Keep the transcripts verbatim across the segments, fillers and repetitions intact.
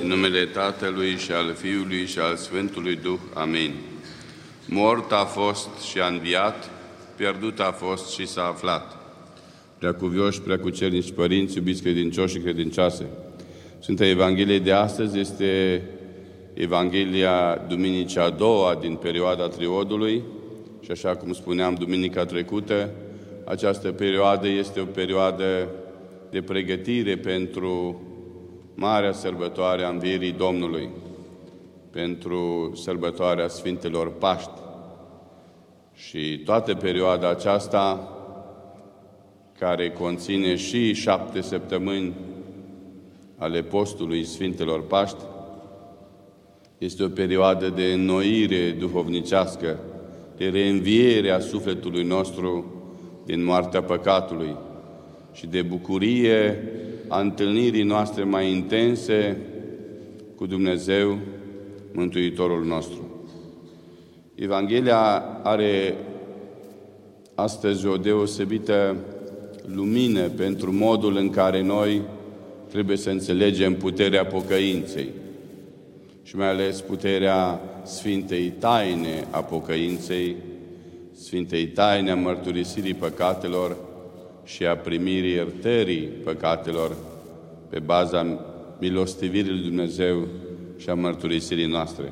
În numele Tatălui și al Fiului și al Sfântului Duh. Amin. Mort a fost și a înviat, pierdut a fost și s-a aflat. Preacuvioși, preacucernici părinți, iubiți credincioși și credincioase, Sfânta Evanghelie de astăzi este Evanghelia Duminicii a doua din perioada Triodului și, așa cum spuneam duminica trecută, această perioadă este o perioadă de pregătire pentru marea sărbătoare a Învierii Domnului, pentru sărbătoarea Sfintelor Paști. Și toată perioada aceasta, care conține și șapte săptămâni ale postului Sfintelor Paști, este o perioadă de înnoire duhovnicească, de reînviere a sufletului nostru din moartea păcatului și de bucurie a întâlnirii noastre mai intense cu Dumnezeu, Mântuitorul nostru. Evanghelia are astăzi o deosebită lumină pentru modul în care noi trebuie să înțelegem puterea pocăinței și mai ales puterea Sfintei Taine a pocăinței, Sfintei Taine a mărturisirii păcatelor și a primirii iertării păcatelor pe baza milostivirii lui Dumnezeu și a mărturisirii noastre.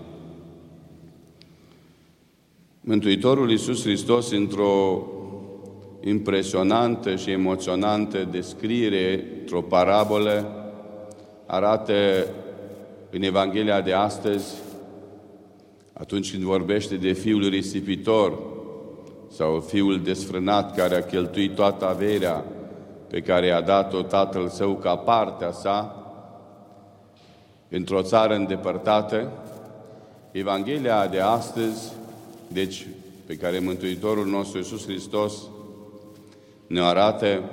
Mântuitorul Iisus Hristos, într-o impresionantă și emoționantă descriere, într-o parabolă, arată în Evanghelia de astăzi, atunci când vorbește de fiul risipitor sau fiul desfrânat care a cheltuit toată averea pe care i-a dat-o tatăl său ca partea sa într-o țară îndepărtată, Evanghelia de astăzi, deci pe care Mântuitorul nostru Iisus Hristos ne arată,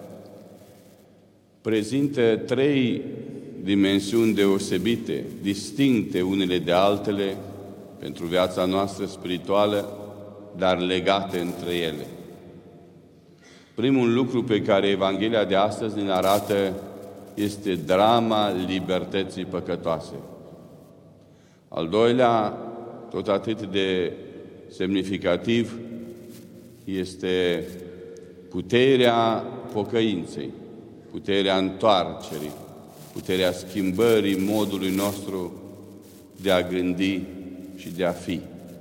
prezintă trei dimensiuni deosebite, distincte unele de altele pentru viața noastră spirituală, dar legate între ele. Primul lucru pe care Evanghelia de astăzi ne arată este drama libertății păcătoase. Al doilea, tot atât de semnificativ, este puterea pocăinței, puterea întoarcerii, puterea schimbării modului nostru de a gândi și de a fi,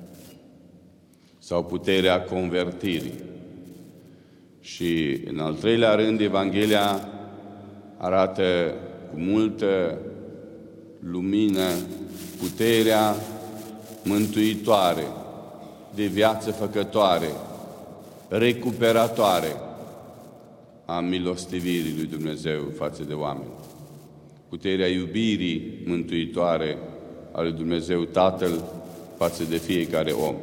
sau puterea convertirii. Și, în al treilea rând, Evanghelia arată cu multă lumină puterea mântuitoare, de viață făcătoare, recuperatoare a milostivirii lui Dumnezeu față de oameni. Puterea iubirii mântuitoare a lui Dumnezeu Tatăl față de fiecare om.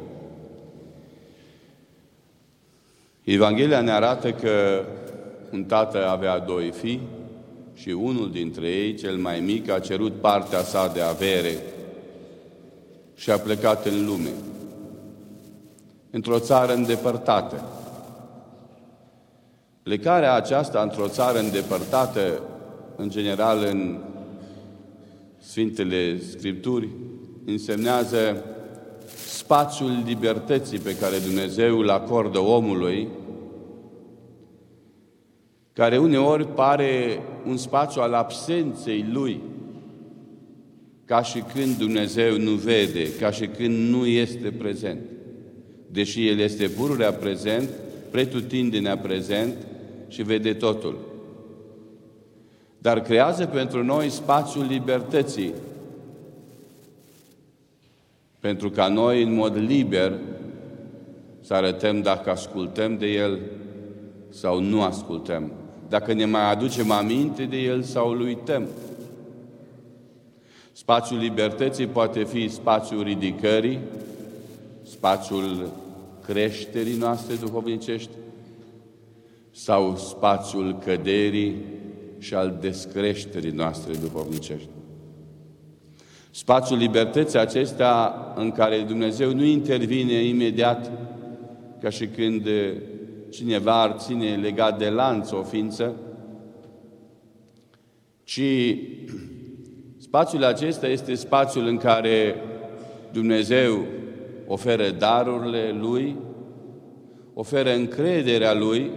Evanghelia ne arată că un tată avea doi fii și unul dintre ei, cel mai mic, a cerut partea sa de avere și a plecat în lume, într-o țară îndepărtată. Plecarea aceasta într-o țară îndepărtată, în general în Sfintele Scripturi, însemnează spațiul libertății pe care Dumnezeu îl acordă omului, care uneori pare un spațiu al absenței lui, ca și când Dumnezeu nu vede, ca și când nu este prezent. Deși El este pururea prezent, pretutindenea prezent și vede totul. Dar creează pentru noi spațiul libertății, pentru ca noi, în mod liber, să arătăm dacă ascultăm de El sau nu ascultăm, dacă ne mai aducem aminte de El sau îl uităm. Spațiul libertății poate fi spațiul ridicării, spațiul creșterii noastre duhovnicești, sau spațiul căderii și al descreșterii noastre duhovnicești. Spațiul libertății acesta în care Dumnezeu nu intervine imediat, ca și când cineva ar ține legat de lanț o ființă, ci Spațiul acesta este spațiul în care Dumnezeu oferă darurile Lui, oferă încrederea Lui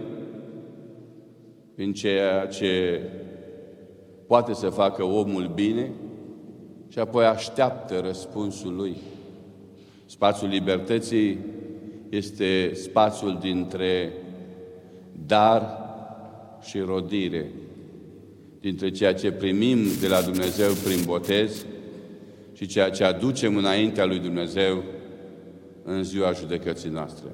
în ceea ce poate să facă omul bine și apoi așteaptă răspunsul Lui. Spațiul libertății este spațiul dintre dar și rodire, dintre ceea ce primim de la Dumnezeu prin botez și ceea ce aducem înaintea lui Dumnezeu în ziua judecății noastre.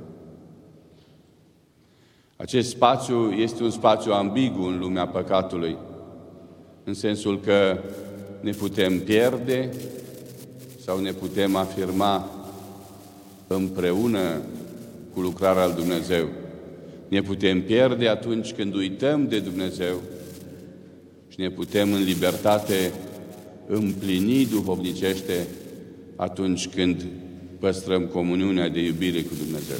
Acest spațiu este un spațiu ambigu în lumea păcatului, în sensul că ne putem pierde sau ne putem afirma împreună cu lucrarea lui Dumnezeu. Ne putem pierde atunci când uităm de Dumnezeu și ne putem în libertate împlini duhovnicește atunci când păstrăm comuniunea de iubire cu Dumnezeu.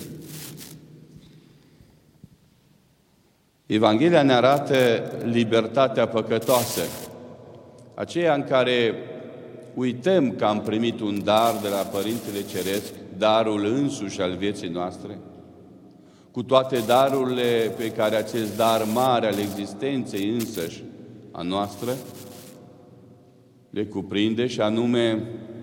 Evanghelia ne arată libertatea păcătoasă, aceea în care uităm că am primit un dar de la Părintele Ceresc, darul însuși al vieții noastre, cu toate darurile pe care acest dar mare al existenței însăși a noastră le cuprinde, și anume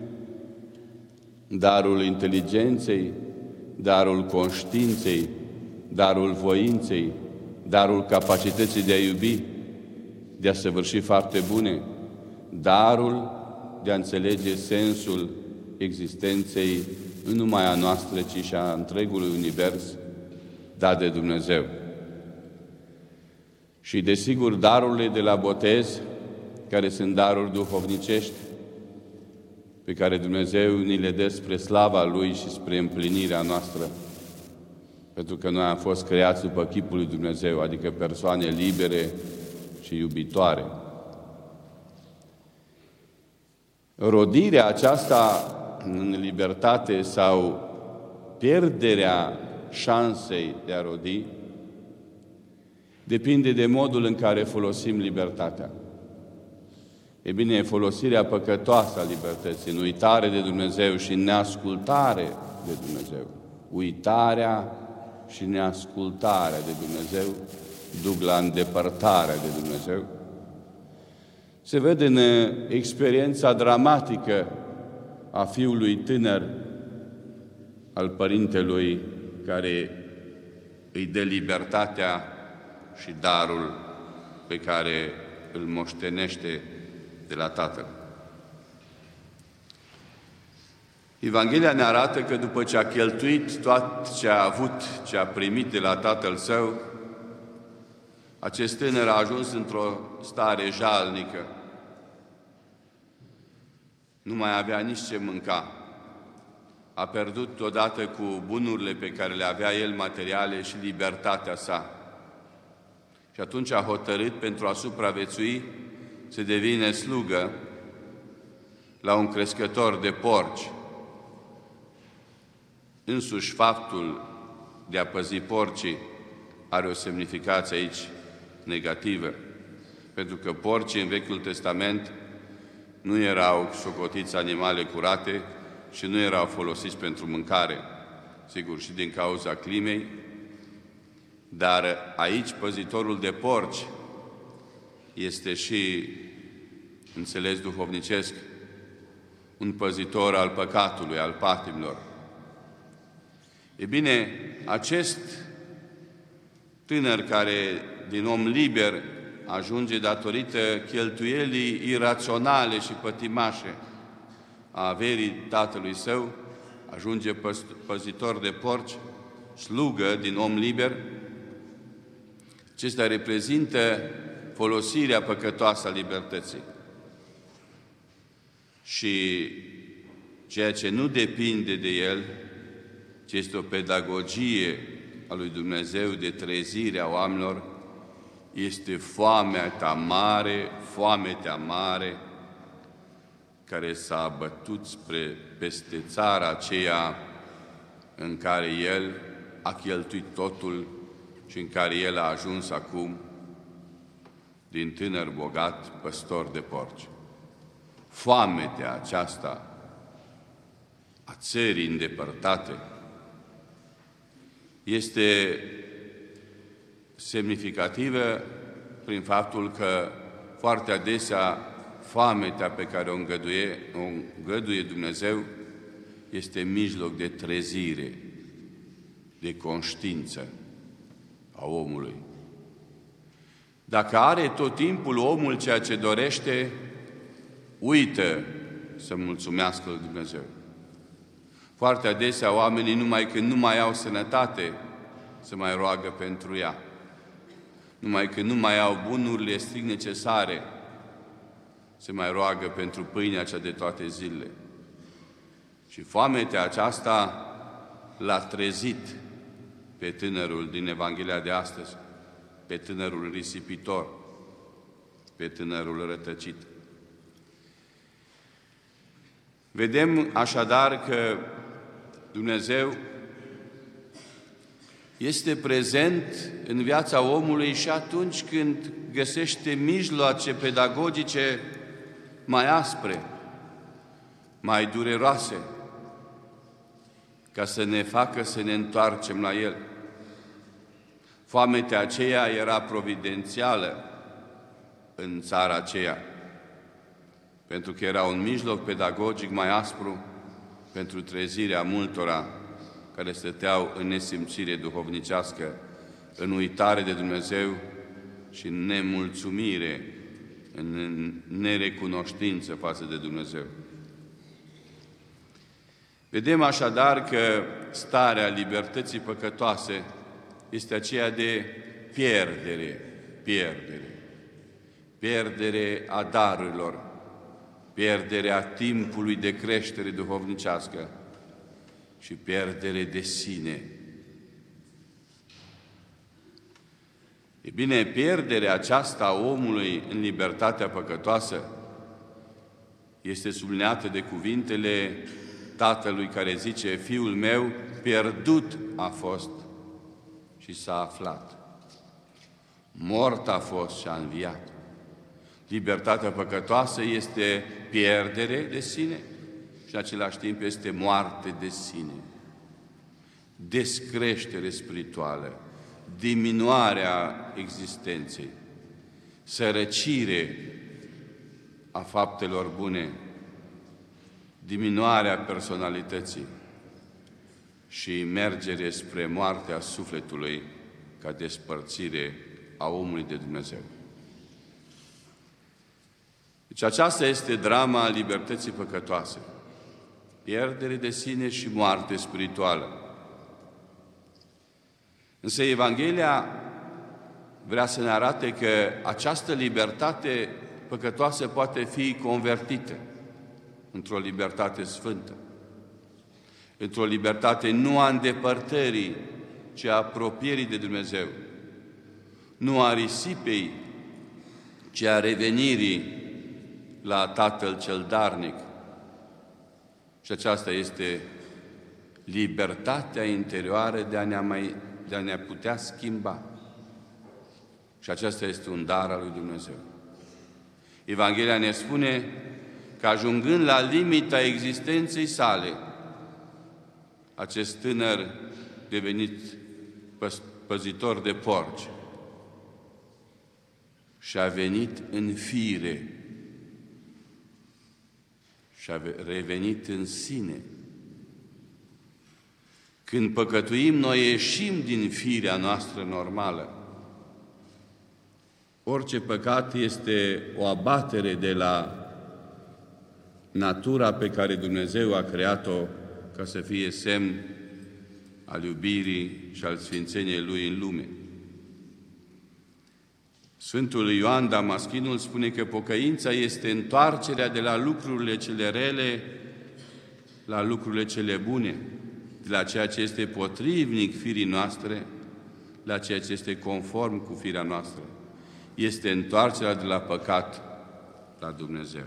darul inteligenței, darul conștiinței, darul voinței, darul capacității de a iubi, de a săvârși fapte bune, darul de a înțelege sensul existenței nu numai a noastră, ci și a întregului univers dat de Dumnezeu. Și, desigur, darurile de la botez, care sunt daruri duhovnicești, pe care Dumnezeu ni le dă spre slava Lui și spre împlinirea noastră. Pentru că noi am fost creați după chipul lui Dumnezeu, adică persoane libere și iubitoare. Rodirea aceasta în libertate sau pierderea șansei de a rodi depinde de modul în care folosim libertatea. E bine, folosirea păcătoasă a libertății, în uitare de Dumnezeu și în neascultare de Dumnezeu. Uitarea și neascultarea de Dumnezeu duc la îndepărtarea de Dumnezeu. Se vede în experiența dramatică a fiului tânăr al părintelui care îi dă libertatea și darul pe care îl moștenește de la Tatăl. Evanghelia ne arată că după ce a cheltuit tot ce a avut, ce a primit de la Tatăl Său, acest tânăr a ajuns într-o stare jalnică. Nu mai avea nici ce mânca. A pierdut odată cu bunurile pe care le avea el materiale și libertatea sa. Și atunci a hotărât, pentru a supraviețui, să devină slugă la un crescător de porci. Însuși faptul de a păzi porcii are o semnificație aici negativă, pentru că porcii în Vechiul Testament nu erau socotiți animale curate și nu erau folosiți pentru mâncare, sigur, și din cauza climei, dar aici păzitorul de porci este și, înțeles duhovnicesc, un păzitor al păcatului, al patimilor. E bine, acest tânăr care, din om liber, ajunge datorită cheltuielii iraționale și pătimașe a averii tatălui său, ajunge păzitor de porci, slugă din om liber. Acesta reprezintă folosirea păcătoasă a libertății. Și ceea ce nu depinde de el, ci este o pedagogie a lui Dumnezeu de trezire a oamenilor, este foamea mare, foametea mare, care s-a abătut spre peste țara aceea în care el a cheltuit totul și în care el a ajuns acum din tânăr bogat, păstor de porci. foametea aceasta a țării îndepărtate este semnificativă prin faptul că foarte adesea foametea pe care o îngăduie, o îngăduie Dumnezeu este mijloc de trezire, de conștiință a omului. Dacă are tot timpul omul ceea ce dorește, uită să mulțumească lui Dumnezeu. Foarte adesea oamenii, numai când nu mai au sănătate, se mai roagă pentru ea. Numai când nu mai au bunurile strict necesare, se mai roagă pentru pâinea cea de toate zilele. Și foametea aceasta l-a trezit pe tânărul din Evanghelia de astăzi, pe tânărul risipitor, pe tânărul rătăcit. Vedem așadar că Dumnezeu este prezent în viața omului și atunci când găsește mijloace pedagogice mai aspre, mai dureroase, ca să ne facă să ne întoarcem la El. Foametea aceea era providențială în țara aceea, pentru că era un mijloc pedagogic mai aspru pentru trezirea multora care stăteau în nesimțire duhovnicească, în uitare de Dumnezeu și în nemulțumire, în nerecunoștință față de Dumnezeu. Vedem așadar că starea libertății păcătoase este aceea de pierdere, pierdere, pierdere a darurilor, pierderea timpului de creștere duhovnicească și pierdere de sine. E bine, pierderea aceasta a omului în libertatea păcătoasă este subliniată de cuvintele Tatălui care zice: Fiul meu pierdut a fost și s-a aflat. Mort a fost și a înviat. Libertatea păcătoasă este pierdere de sine și în același timp este moarte de sine. Descreștere spirituală, diminuarea existenței, sărăcire a faptelor bune, diminuarea personalității și mergere spre moartea sufletului ca despărțire a omului de Dumnezeu. Deci aceasta este drama libertății păcătoase. Pierdere de sine și moarte spirituală. Însă Evanghelia vrea să ne arate că această libertate păcătoasă poate fi convertită într-o libertate sfântă, într-o libertate nu a îndepărtării, ci a apropierii de Dumnezeu, nu a risipei, ci a revenirii la Tatăl cel darnic. Și aceasta este libertatea interioară de a ne, mai, de a ne putea schimba. Și aceasta este un dar al lui Dumnezeu. Evanghelia ne spune că ajungând la limita existenței sale, acest tânăr devenit păzitor de porci și a venit în fire și a revenit în sine. Când păcătuim, noi ieșim din firea noastră normală. Orice păcat este o abatere de la natura pe care Dumnezeu a creat-o ca să fie semn al iubirii și al sfințeniei Lui în lume. Sfântul Ioan Damaschinul spune că pocăința este întoarcerea de la lucrurile cele rele la lucrurile cele bune, de la ceea ce este potrivnic firii noastre la ceea ce este conform cu firea noastră. Este întoarcerea de la păcat la Dumnezeu.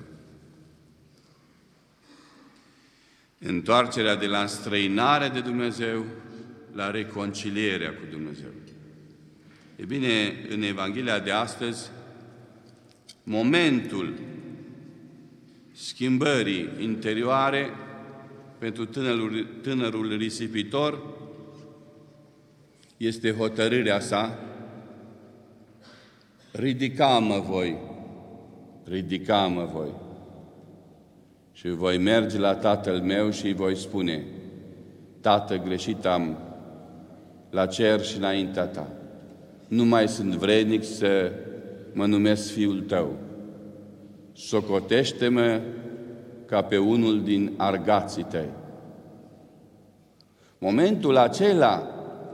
Întoarcerea de la înstrăinarea de Dumnezeu la reconcilierea cu Dumnezeu. E bine, în Evanghelia de astăzi, momentul schimbării interioare pentru tânărul, tânărul risipitor este hotărârea sa: ridica-mă voi, ridica-mă voi. Și voi merge la tatăl meu și îi voi spune: Tată, greșit am la cer și înaintea ta. Nu mai sunt vrednic să mă numesc fiul tău. Socotește-mă ca pe unul din argații tăi. Momentul acela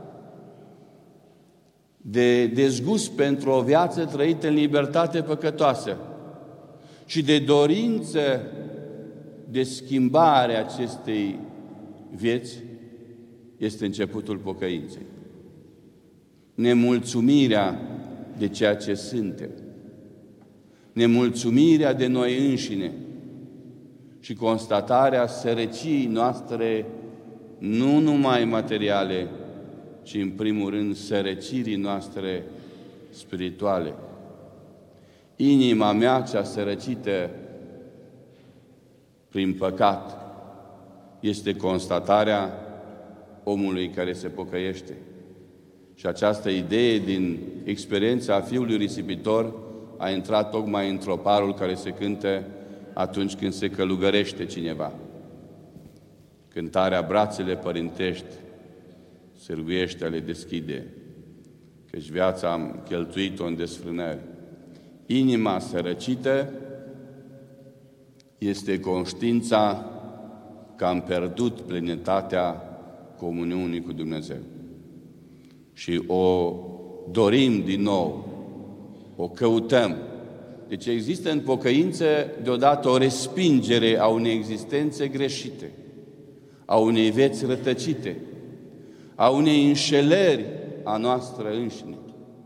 de dezgust pentru o viață trăită în libertate păcătoasă și de dorință de schimbare a acestei vieți este începutul pocăinței. Nemulțumirea de ceea ce suntem, nemulțumirea de noi înșine și constatarea sărăciei noastre, nu numai materiale, ci în primul rând sărăcirii noastre spirituale. Inima mea cea sărăcită prin păcat este constatarea omului care se pocăiește. Și această idee din experiența fiului risipitor a intrat tocmai în troparul care se cântă atunci când se călugărește cineva. Cântarea Brațele părintești sârguiește a le deschide, căci viața am cheltuit-o în desfrânări. Inima sărăcită este conștiința că am pierdut plinătatea comuniunii cu Dumnezeu. Și o dorim din nou, o căutăm. Deci există în pocăință deodată o respingere a unei existențe greșite, a unei vieți rătăcite, a unei înșelări a noastră înșine.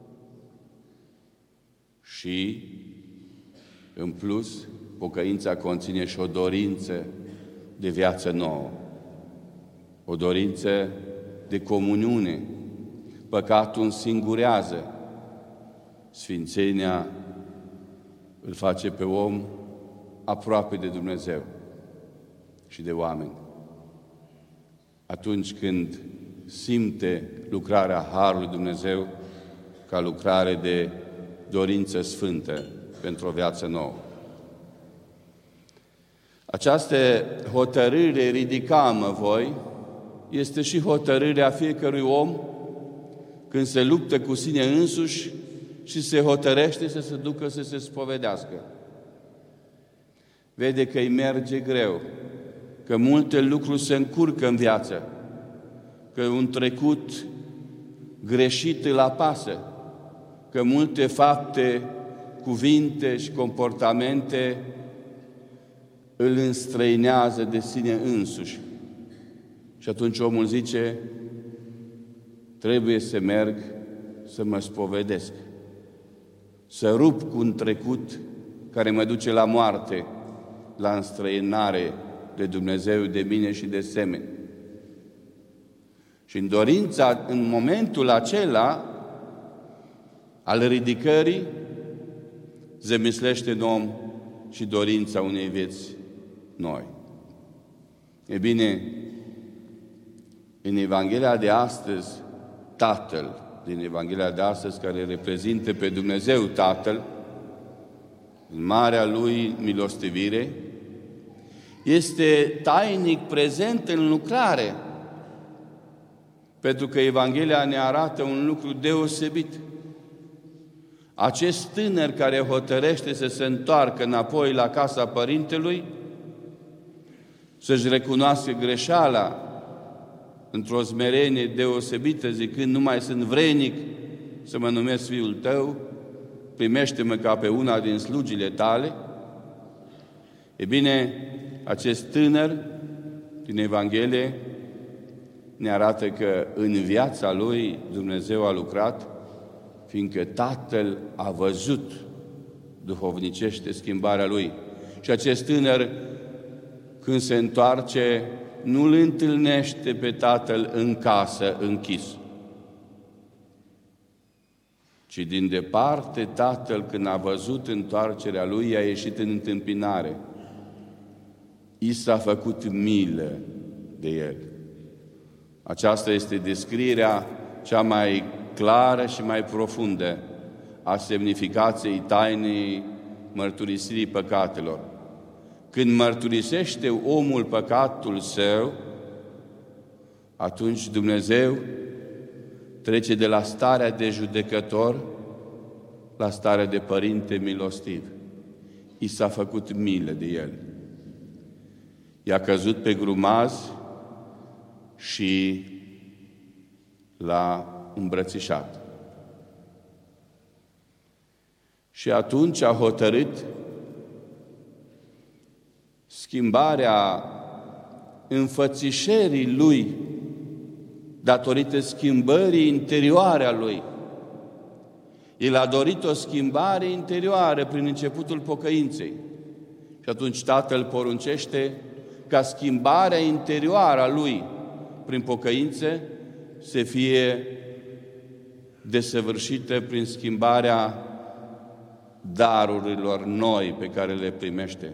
Și, în plus, pocăința conține și o dorință de viață nouă, o dorință de comuniune. Păcatul însingurează, sfințenia îl face pe om aproape de Dumnezeu și de oameni. Atunci când simte lucrarea Harului Dumnezeu ca lucrare de dorință sfântă pentru o viață nouă. Această hotărâre, ridica-mă voi, este și hotărârea fiecărui om când se luptă cu sine însuși și se hotărăște să se ducă să se spovedească. Vede că îi merge greu, că multe lucruri se încurcă în viață, că un trecut greșit îl apasă, că multe fapte, cuvinte și comportamente îl înstrăinează de sine însuși. Și atunci omul zice: trebuie să merg să mă spovedesc, să rup cu un trecut care mă duce la moarte, la înstrăinare de Dumnezeu, de mine și de semeni. Și în dorința, în momentul acela al ridicării, zămislește în om și dorința unei vieți noi. E bine, în Evanghelia de astăzi, Tatăl din Evanghelia de astăzi, care reprezintă pe Dumnezeu Tatăl, în marea Lui milostivire, este tainic prezent în lucrare, pentru că Evanghelia ne arată un lucru deosebit. Acest tânăr care hotărăște să se întoarcă înapoi la casa părintelui, să-și recunoască greșeala într-o smerenie deosebită, zicând: nu mai sunt vrednic să mă numesc fiul tău, primește-mă ca pe una din slugile tale. E bine, acest tânăr din Evanghelie ne arată că în viața lui Dumnezeu a lucrat, fiindcă Tatăl a văzut duhovnicește schimbarea lui. Și acest tânăr, când se întoarce, nu îl întâlnește pe Tatăl în casă, închis, ci din departe Tatăl, când a văzut întoarcerea lui, a ieșit în întâmpinare i s-a făcut milă de el. Aceasta este descrierea cea mai clară și mai profundă a semnificației tainei mărturisirii păcatelor. Când mărturisește omul păcatul său, atunci Dumnezeu trece de la starea de judecător la starea de părinte milostiv. I s-a făcut milă de el. I-a căzut pe grumaz și l-a îmbrățișat. Și atunci a hotărât schimbarea înfățișării lui datorită schimbării interioare a lui. El a dorit o schimbare interioară prin începutul pocăinței. Și atunci Tatăl poruncește ca schimbarea interioară a lui prin pocăință să fie desăvârșită prin schimbarea darurilor noi pe care le primește.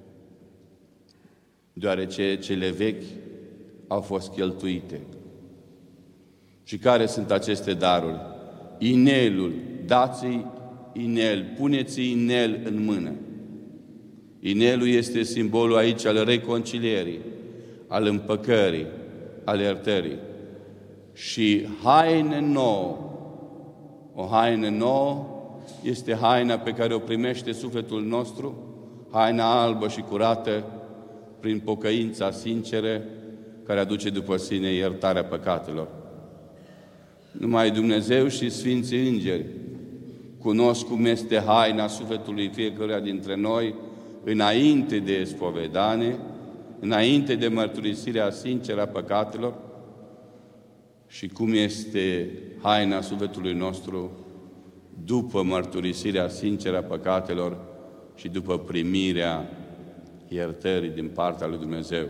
Deoarece cele vechi au fost cheltuite. Și care sunt aceste daruri? Inelul, dați-i inel, puneți-i inel în mână. Inelul este simbolul aici al reconcilierii, al împăcării, al iertării. Și haine nouă, o haină nouă este haina pe care o primește sufletul nostru, haina albă și curată, prin pocăința sinceră, care aduce după sine iertarea păcatelor. Numai Dumnezeu și Sfinții Îngeri cunosc cum este haina sufletului fiecăruia dintre noi înainte de spovedanie, înainte de mărturisirea sinceră a păcatelor și cum este haina sufletului nostru după mărturisirea sinceră a păcatelor și după primirea iertării din partea lui Dumnezeu.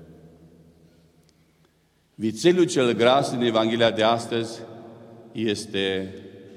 Vițelul cel gras din Evanghelia de astăzi este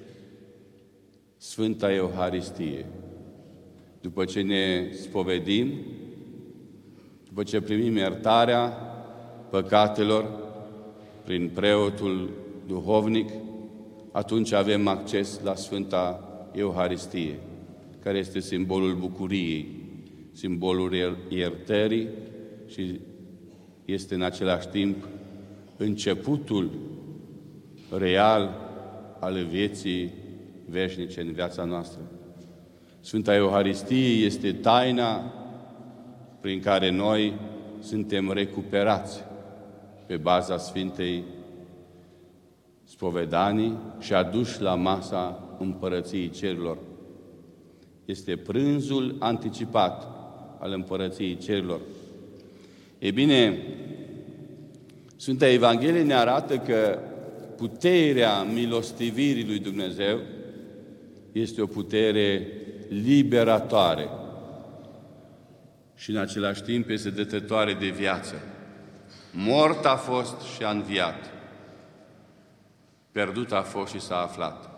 Sfânta Euharistie. După ce ne spovedim, după ce primim iertarea păcatelor prin preotul duhovnic, atunci avem acces la Sfânta Euharistie, care este simbolul bucuriei, simbolul iertării și este în același timp începutul real al vieții veșnice în viața noastră. Sfânta Euharistie este taina prin care noi suntem recuperați pe baza Sfintei spovedanii și aduși la masa Împărăției Cerurilor. Este prânzul anticipat al Împărăției Cerurilor. E bine, Sfânta Evanghelie ne arată că puterea milostivirii lui Dumnezeu este o putere liberatoare și în același timp este dătătoare de viață. Mort a fost și a înviat. Pierdut a fost și s-a aflat.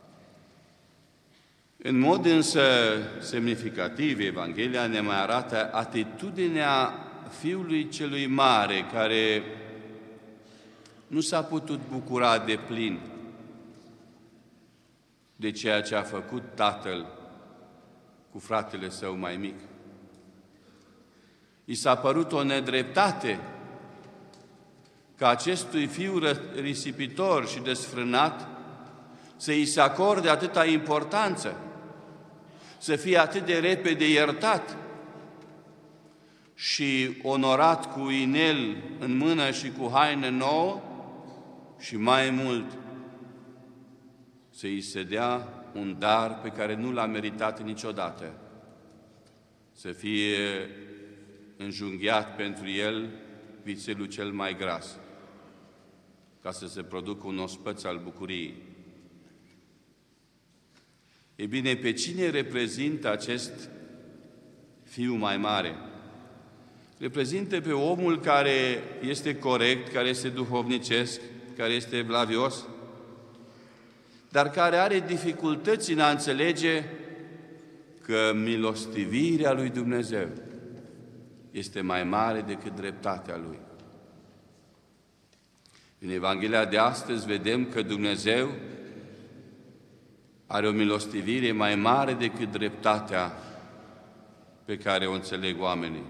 În mod însă semnificativ, Evanghelia ne mai arată atitudinea Fiului celui Mare, care nu s-a putut bucura de plin de ceea ce a făcut Tatăl cu fratele său mai mic. I s-a părut o nedreptate ca acestui fiu risipitor și desfrânat să îi se acorde atâta importanță, să fie atât de repede iertat și onorat cu inel în mână și cu haină nouă și mai mult să îi se dea un dar pe care nu l-a meritat niciodată, să fie înjunghiat pentru el vițelul cel mai gras, ca să se producă un ospăț al bucuriei. E bine, pe cine reprezintă acest fiu mai mare? Reprezintă pe omul care este corect, care este duhovnicesc, care este evlavios, dar care are dificultăți în a înțelege că milostivirea lui Dumnezeu este mai mare decât dreptatea Lui. În Evanghelia de astăzi vedem că Dumnezeu are o milostivire mai mare decât dreptatea pe care o înțeleg oamenii.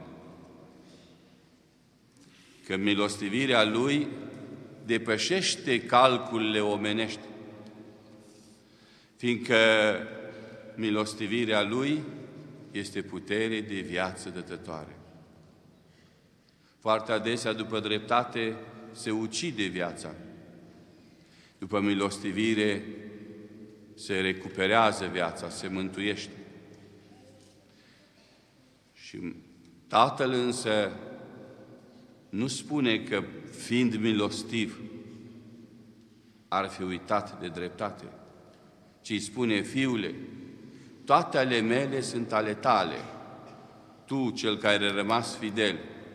Că milostivirea Lui depășește calculele omenești, fiindcă milostivirea Lui este putere de viață dătătoare. Foarte adesea, după dreptate, se ucide viața. După milostivire, se recuperează viața, se mântuiește. Și Tatăl însă nu spune că, fiind milostiv, ar fi uitat de dreptate, ci îi spune: Fiule, toate ale mele sunt ale tale, tu, cel care ai rămas fidel.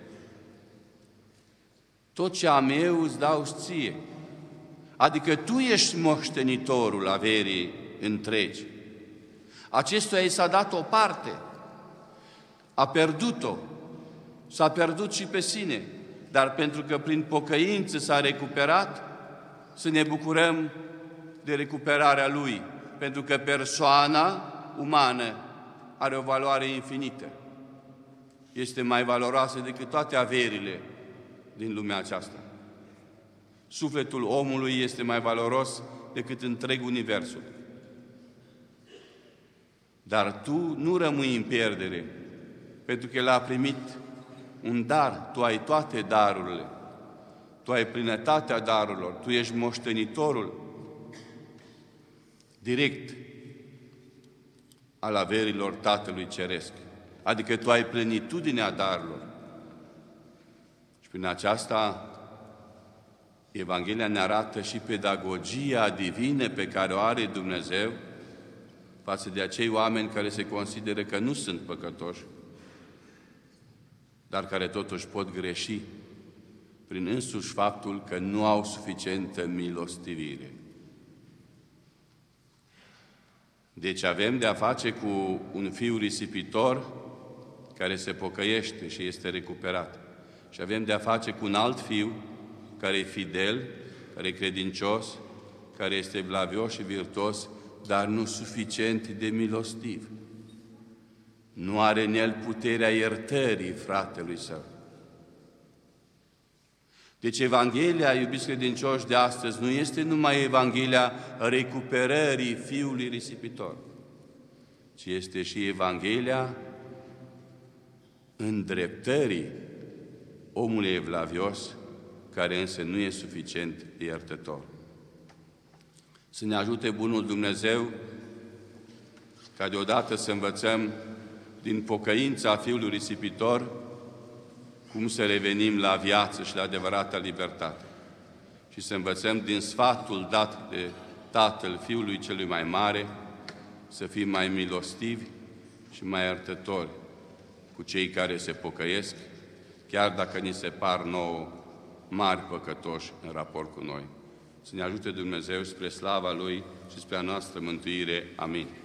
Tot ce am eu îți dau ție. Adică tu ești moștenitorul averii întregi. Acestuia i s-a dat o parte, a pierdut-o, s-a pierdut și pe sine, dar pentru că prin pocăință s-a recuperat, să ne bucurăm de recuperarea lui, pentru că persoana umană are o valoare infinită. Este mai valoroasă decât toate averile din lumea aceasta. Sufletul omului este mai valoros decât întreg universul. Dar tu nu rămâi în pierdere, pentru că El a primit un dar. Tu ai toate darurile. Tu ai plinătatea darurilor. Tu ești moștenitorul direct al averilor Tatălui Ceresc. Adică tu ai plenitudinea darurilor. Și prin aceasta Evanghelia ne arată și pedagogia divină pe care o are Dumnezeu față de acei oameni care se consideră că nu sunt păcătoși, dar care totuși pot greși prin însuși faptul că nu au suficientă milostivire. Deci avem de a face cu un fiu risipitor care se pocăiește și este recuperat. Și avem de a face cu un alt fiu care e fidel, care e credincios, care este evlavios și virtuos, dar nu suficient de milostiv. Nu are în el puterea iertării fratelui său. Deci Evanghelia, iubiți credincioși, de astăzi nu este numai Evanghelia recuperării fiului risipitor, ci este și Evanghelia îndreptării omului evlavios, care însă nu e suficient iertător. Să ne ajute bunul Dumnezeu ca deodată să învățăm din pocăința fiului risipitor cum să revenim la viață și la adevărata libertate. Și să învățăm din sfatul dat de Tatăl Fiului Celui mai Mare să fim mai milostivi și mai iertători cu cei care se pocăiesc, chiar dacă ni se par nouă mari păcătoși în raport cu noi. Să ne ajute Dumnezeu spre slava Lui și spre a noastră mântuire. Amin.